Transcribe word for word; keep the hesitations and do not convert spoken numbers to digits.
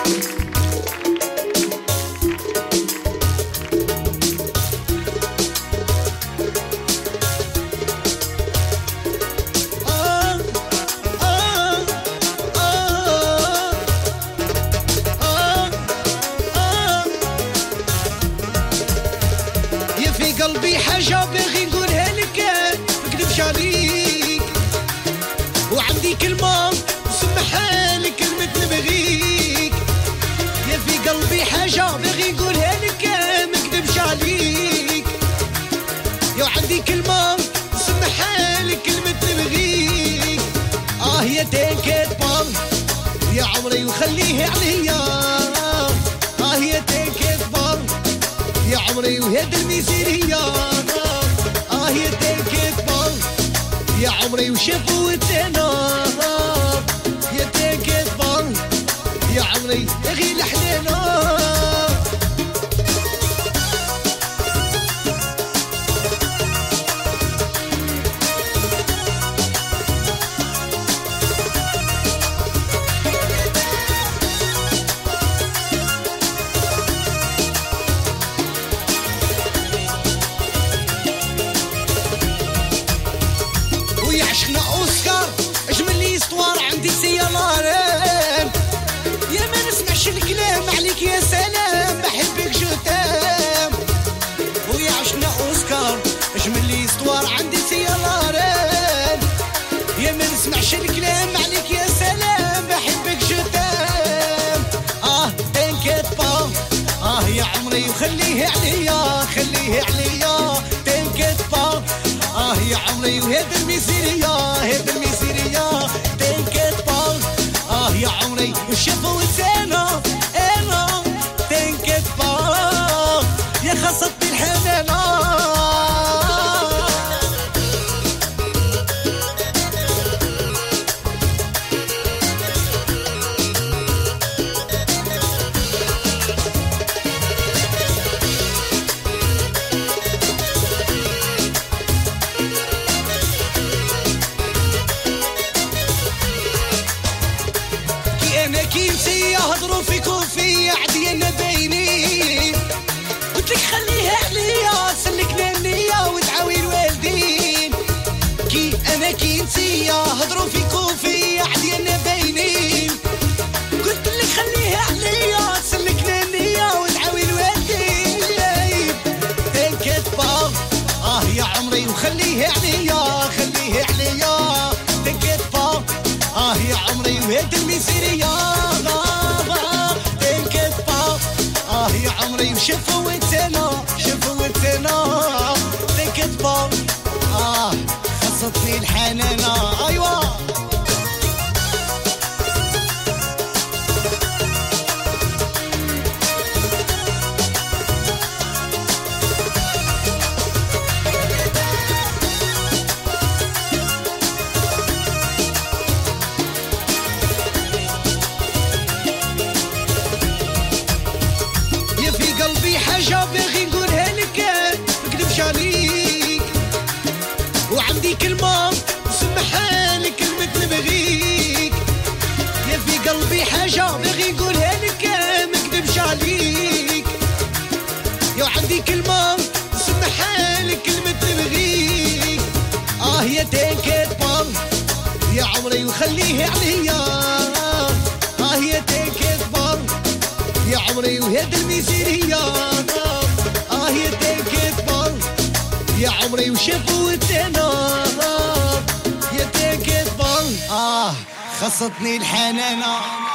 قلبي حاجة باغي نقولها لك مكذبش عليك، وعندي كلمة نسمحها لك كلمة نبغيك. يا في قلبي حاجة باغي نقولها لك مكذبش عليك، يا وعندي كلمة نسمحها لك كلمة نبغيك. اه يا تنكت بار يا عمري وخليه عليا، اه يا تنكت بار يا عمري وهاد الميزيرية، اه يا تنكت بار يا عمري وشافوا التنا، يا تنكت بار يا عمري غي الحنانة. عشنا اوسكار اجمل لي اسطوار عندي سيارين، يا ما نسمعش الكلام عليك يا سلام بحبك جتام. ويا عشنا اوسكار اجمل لي اسطوار عندي سيارين، يا ما نسمعش الكلام عليك يا سلام بحبك جتام. اه تنكت با اه يا عمري وخليه عليا خليه عليا تنكت با اه يا عمري وهذا الميسيرية هذا الميسيرية تنكت بار اه يا عمري وشافوا انا انا تنكت بار يا خاصتني الحنانة. انا كينسية هضروا فيك وفيا عدينا باينين، قلتلك خليها عليا سلكنا النية وتعاوي الوالدين. كي انا كينسية هضروا فيك وفيا عدينا باينين، قلتلك خليها عليا سلكنا النية وتعاوي الوالدين. تنكت بار اه يا عمري وخليها عليا خليها عليا تنكت بار اه يا عمري وهاد الميسيرية تنكت بار اه يا عمري وشافوا التنا شافوا التنا تنكت بار اه خصتني الحنانة. ايوه قلبي حاجة باغي نقولها لك مكذبش عليك، وعندي كلمة نسمحها لك كلمة نبغيك. يا في قلبي حاجة باغي نقولها لك مكذبش عليك، يا وعندي كلمة نسمحها لك كلمة نبغيك. اه يا تنكت بار يا عمري وخليه عليا، اه يا تنكت بار يا عمري وهذا الميزيرية اه يا تنكت بار يا عمري وشافوا التنا، يا تنكت بار اه خصتني الحنانة.